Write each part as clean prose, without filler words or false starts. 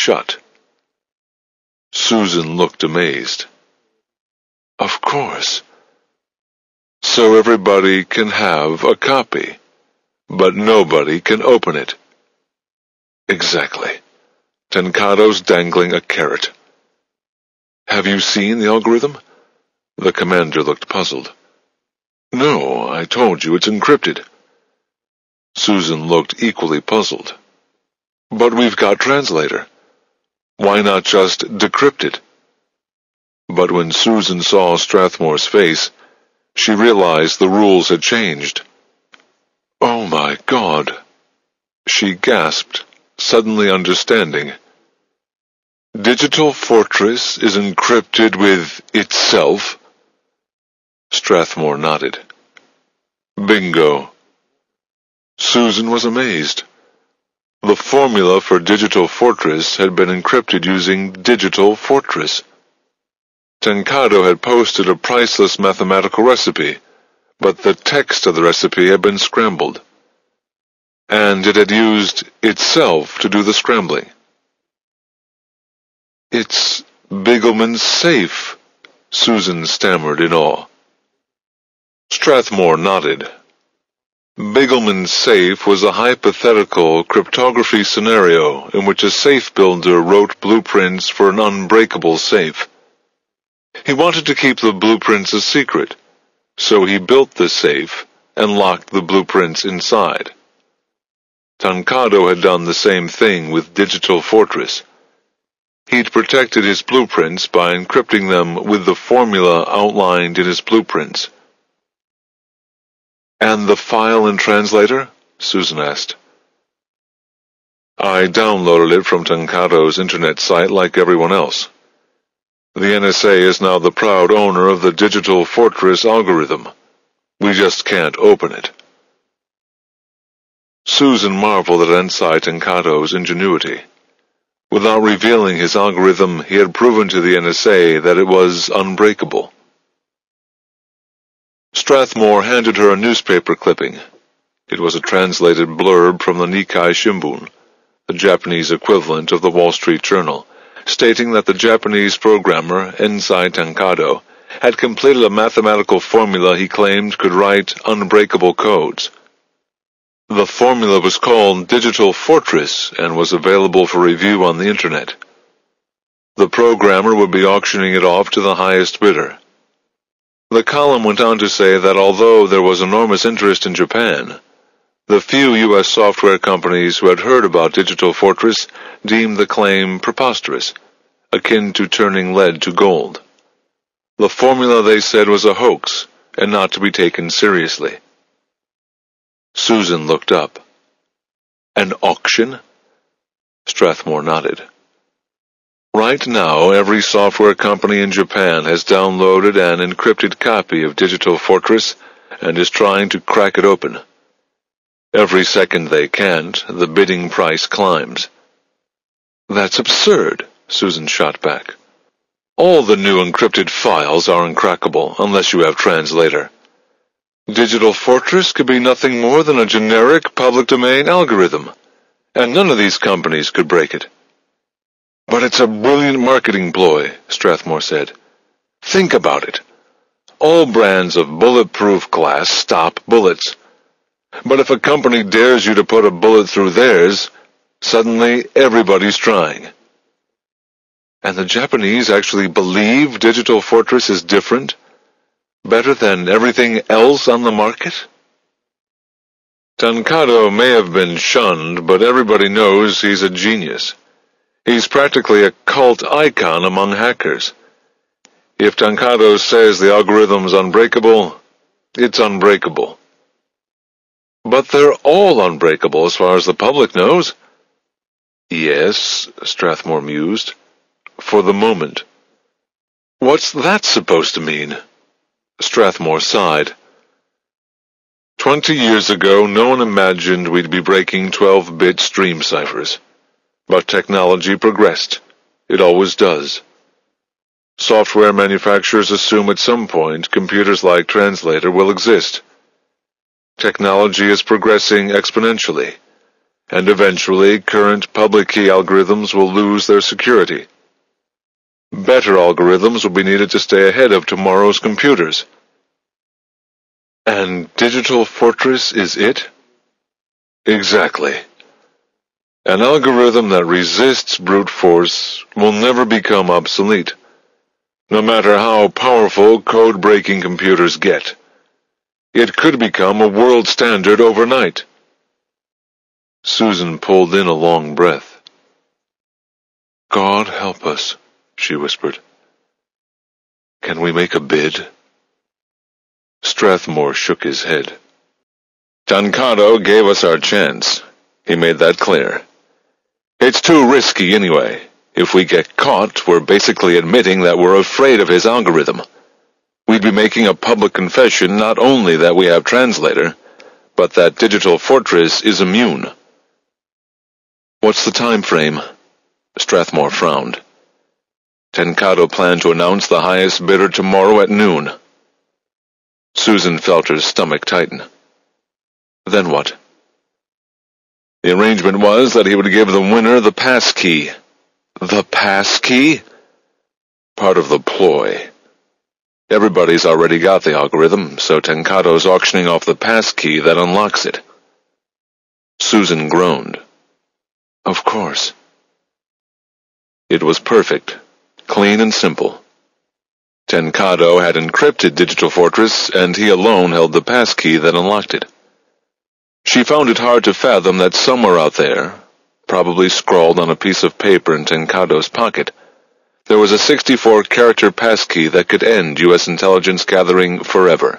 shut. Susan looked amazed. Of course. So everybody can have a copy, but nobody can open it. Exactly. Tenkado's dangling a carrot. Have you seen the algorithm? The commander looked puzzled. No, I told you it's encrypted. Susan looked equally puzzled. But we've got translator. Why not just decrypt it? But when Susan saw Strathmore's face, she realized the rules had changed. Oh my God! She gasped, suddenly understanding. Digital Fortress is encrypted with itself? Strathmore nodded. Bingo. Susan was amazed. The formula for Digital Fortress had been encrypted using Digital Fortress. Tenkado had posted a priceless mathematical recipe, but the text of the recipe had been scrambled. And it had used itself to do the scrambling. It's Bigelman's safe, Susan stammered in awe. Strathmore nodded. Bigelman's safe was a hypothetical cryptography scenario in which a safe builder wrote blueprints for an unbreakable safe. He wanted to keep the blueprints a secret, so he built the safe and locked the blueprints inside. Tenkado had done the same thing with Digital Fortress. He'd protected his blueprints by encrypting them with the formula outlined in his blueprints. And the file and translator? Susan asked. I downloaded it from Tenkado's internet site like everyone else. The NSA is now the proud owner of the Digital Fortress algorithm. We just can't open it. Susan marveled at Ensai Tenkado's ingenuity. Without revealing his algorithm, he had proven to the NSA that it was unbreakable. Strathmore handed her a newspaper clipping. It was a translated blurb from the Nikkei Shimbun, the Japanese equivalent of the Wall Street Journal, stating that the Japanese programmer, Ensai Tenkado, had completed a mathematical formula he claimed could write unbreakable codes. The formula was called Digital Fortress and was available for review on the Internet. The programmer would be auctioning it off to the highest bidder. The column went on to say that although there was enormous interest in Japan, the few U.S. software companies who had heard about Digital Fortress deemed the claim preposterous, akin to turning lead to gold. The formula, they said, was a hoax and not to be taken seriously. Susan looked up. An auction? Strathmore nodded. Right now, every software company in Japan has downloaded an encrypted copy of Digital Fortress and is trying to crack it open. Every second they can't, the bidding price climbs. That's absurd, Susan shot back. All the new encrypted files are uncrackable unless you have translator. Digital Fortress could be nothing more than a generic public domain algorithm, and none of these companies could break it. But it's a brilliant marketing ploy, Strathmore said. Think about it. All brands of bulletproof glass stop bullets. But if a company dares you to put a bullet through theirs, suddenly everybody's trying. And the Japanese actually believe Digital Fortress is different? Better than everything else on the market? Tenkado may have been shunned, but everybody knows he's a genius. He's practically a cult icon among hackers. If Tenkado says the algorithm's unbreakable, it's unbreakable. But they're all unbreakable as far as the public knows. Yes, Strathmore mused. For the moment. What's that supposed to mean? Strathmore sighed. 20 years ago, no one imagined we'd be breaking 12-bit stream ciphers. But technology progressed. It always does. Software manufacturers assume at some point computers like Translator will exist. Technology is progressing exponentially, and eventually current public key algorithms will lose their security. Better algorithms will be needed to stay ahead of tomorrow's computers. And Digital Fortress is it? Exactly. An algorithm that resists brute force will never become obsolete, no matter how powerful code-breaking computers get. It could become a world standard overnight. Susan pulled in a long breath. God help us, she whispered. Can we make a bid? Strathmore shook his head. Tancado gave us our chance. He made that clear. It's too risky anyway. If we get caught, we're basically admitting that we're afraid of his algorithm. We'd be making a public confession not only that we have Translator, but that Digital Fortress is immune. What's the time frame? Strathmore frowned. Tancado planned to announce the highest bidder tomorrow at noon. Susan felt her stomach tighten. Then what? The arrangement was that he would give the winner the passkey. The passkey? Part of the ploy. Everybody's already got the algorithm, so Tancado's auctioning off the passkey that unlocks it. Susan groaned. Of course. It was perfect, clean and simple. Tancado had encrypted Digital Fortress, and he alone held the passkey that unlocked it. She found it hard to fathom that somewhere out there, probably scrawled on a piece of paper in Tancado's pocket, there was a 64-character passkey that could end U.S. intelligence gathering forever.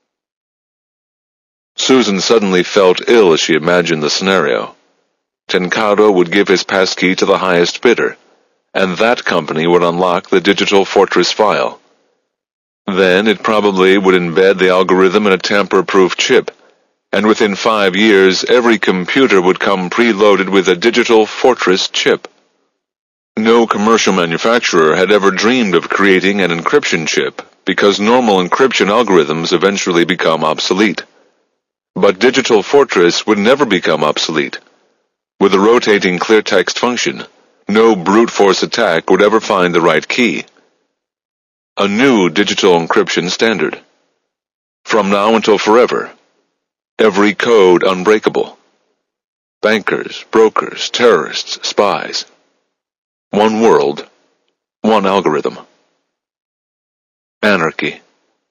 Susan suddenly felt ill as she imagined the scenario. Tancado would give his passkey to the highest bidder, and that company would unlock the Digital Fortress file. Then it probably would embed the algorithm in a tamper-proof chip, and within 5 years every computer would come preloaded with a Digital Fortress chip. No commercial manufacturer had ever dreamed of creating an encryption chip because normal encryption algorithms eventually become obsolete. But Digital Fortress would never become obsolete. With a rotating cleartext function, no brute force attack would ever find the right key. A new digital encryption standard. From now until forever. Every code unbreakable. Bankers, brokers, terrorists, spies. One world, one algorithm. Anarchy.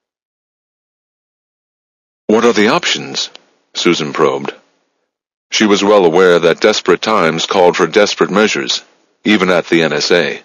What are the options? Susan probed. She was well aware that desperate times called for desperate measures, even at the NSA.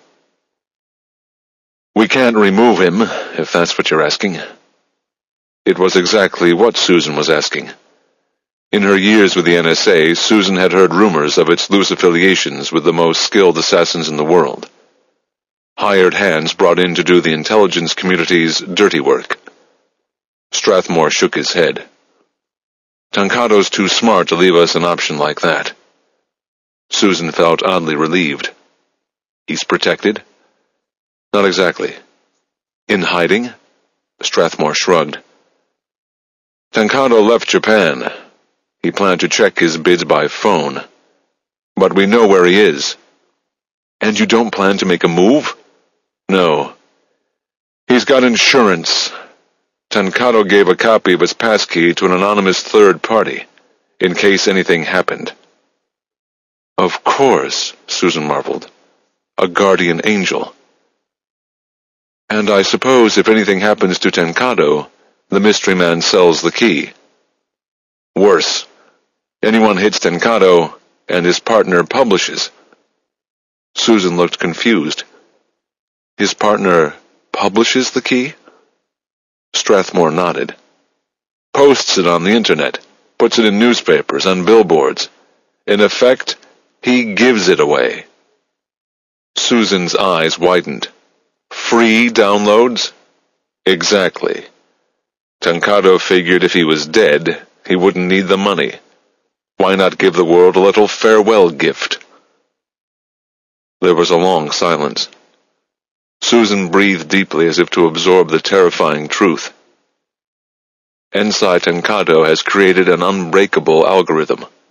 We can't remove him, if that's what you're asking. It was exactly what Susan was asking. In her years with the NSA, Susan had heard rumors of its loose affiliations with the most skilled assassins in the world. Hired hands brought in to do the intelligence community's dirty work. Strathmore shook his head. Tancado's too smart to leave us an option like that. Susan felt oddly relieved. He's protected? Not exactly. In hiding? Strathmore shrugged. Tancado left Japan. He planned to check his bids by phone. But we know where he is. And you don't plan to make a move? No. He's got insurance. Tancado gave a copy of his passkey to an anonymous third party, in case anything happened. Of course, Susan marveled. A guardian angel. And I suppose if anything happens to Tancado, the mystery man sells the key. Worse. Anyone hits Tancado, and his partner publishes. Susan looked confused. His partner publishes the key? Strathmore nodded. Posts it on the internet, puts it in newspapers, on billboards. In effect, he gives it away. Susan's eyes widened. Free downloads? Exactly. Tancado figured if he was dead, he wouldn't need the money. Why not give the world a little farewell gift? There was a long silence. Susan breathed deeply as if to absorb the terrifying truth. Ensai Tancado has created an unbreakable algorithm.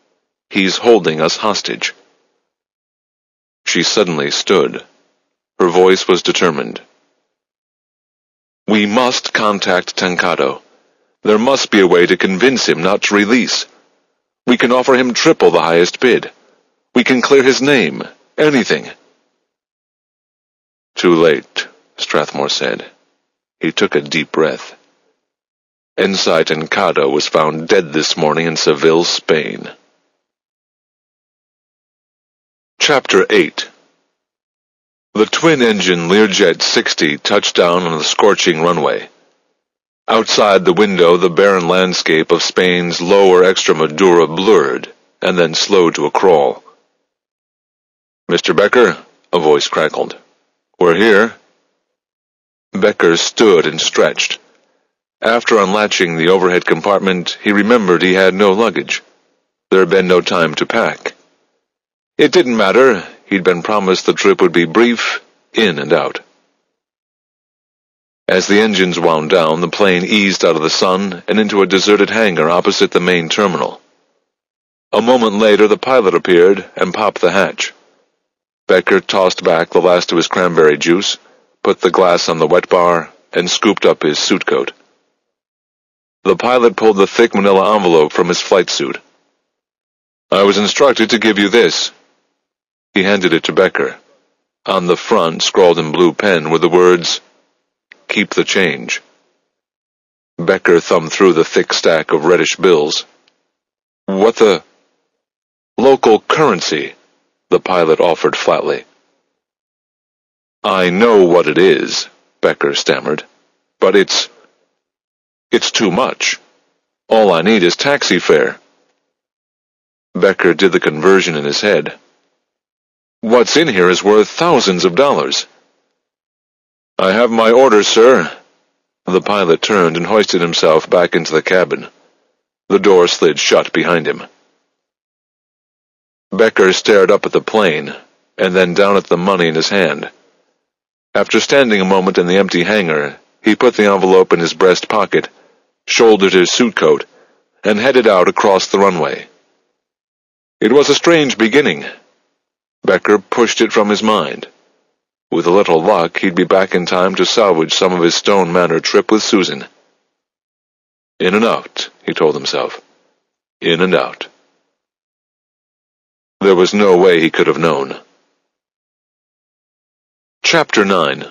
He's holding us hostage." She suddenly stood. Her voice was determined. "We must contact Tancado. There must be a way to convince him not to release. We can offer him triple the highest bid. We can clear his name. Anything." "Too late," Strathmore said. He took a deep breath. Ensign Tancado was found dead this morning in Seville, Spain. Chapter 8. The twin-engine Learjet 60 touched down on the scorching runway. Outside the window, the barren landscape of Spain's lower Extremadura blurred, and then slowed to a crawl. "Mr. Becker," a voice crackled. "We're here." Becker stood and stretched. After unlatching the overhead compartment, he remembered he had no luggage. There had been no time to pack. It didn't matter. He'd been promised the trip would be brief, in and out. As the engines wound down, the plane eased out of the sun and into a deserted hangar opposite the main terminal. A moment later, the pilot appeared and popped the hatch. Becker tossed back the last of his cranberry juice, put the glass on the wet bar, and scooped up his suit coat. The pilot pulled the thick manila envelope from his flight suit. "I was instructed to give you this." He handed it to Becker. On the front, scrawled in blue pen, were the words, "Keep the change." Becker thumbed through the thick stack of reddish bills. "What the—" "Local currency," the pilot offered flatly. "I know what it is," Becker stammered, "but it's too much. All I need is taxi fare." Becker did the conversion in his head. "What's in here is worth thousands of dollars." "I have my orders, sir." The pilot turned and hoisted himself back into the cabin. The door slid shut behind him. Becker stared up at the plane, and then down at the money in his hand. After standing a moment in the empty hangar, he put the envelope in his breast pocket, shouldered his suit coat, and headed out across the runway. It was a strange beginning. Becker pushed it from his mind. With a little luck, he'd be back in time to salvage some of his Stone Manor trip with Susan. In and out, he told himself. In and out. There was no way he could have known. Chapter 9.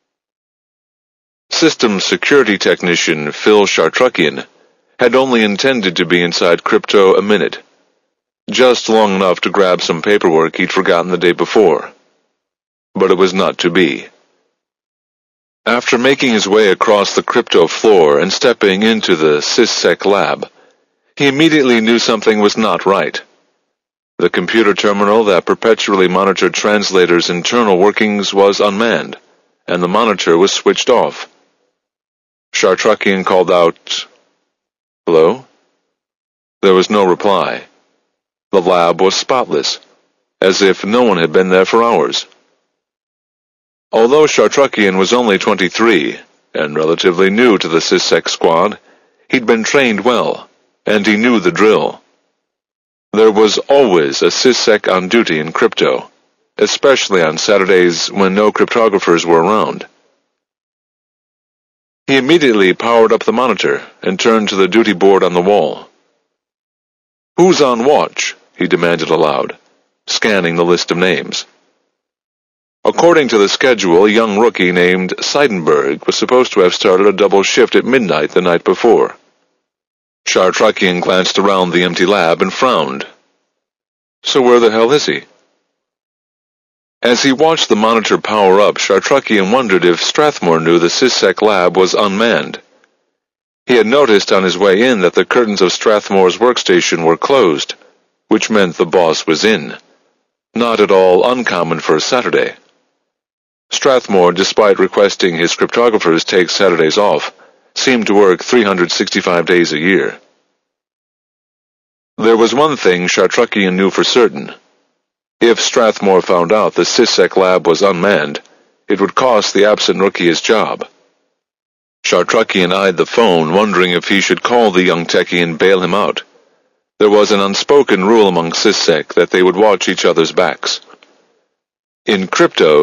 Systems security technician Phil Chartruckian had only intended to be inside Crypto a minute, just long enough to grab some paperwork he'd forgotten the day before. But it was not to be. After making his way across the Crypto floor and stepping into the SysSec lab, he immediately knew something was not right. The computer terminal that perpetually monitored Translators' internal workings was unmanned, and the monitor was switched off. Chartruckian called out, "Hello?" There was no reply. The lab was spotless, as if no one had been there for hours. Although Chartruckian was only 23, and relatively new to the SysSec squad, he'd been trained well, and he knew the drill. There was always a SysSec on duty in Crypto, especially on Saturdays when no cryptographers were around. He immediately powered up the monitor and turned to the duty board on the wall. "Who's on watch?" he demanded aloud, scanning the list of names. According to the schedule, a young rookie named Seidenberg was supposed to have started a double shift at midnight the night before. Chartruckian glanced around the empty lab and frowned. So where the hell is he? As he watched the monitor power up, Chartruckian wondered if Strathmore knew the SysSec lab was unmanned. He had noticed on his way in that the curtains of Strathmore's workstation were closed, which meant the boss was in. Not at all uncommon for a Saturday. Strathmore, despite requesting his cryptographers take Saturdays off, seemed to work 365 days a year. There was one thing Chartruckian knew for certain. If Strathmore found out the SysSec lab was unmanned, it would cost the absent rookie his job. Chartruckian eyed the phone, wondering if he should call the young techie and bail him out. There was an unspoken rule among CISSEC that they would watch each other's backs. In crypto,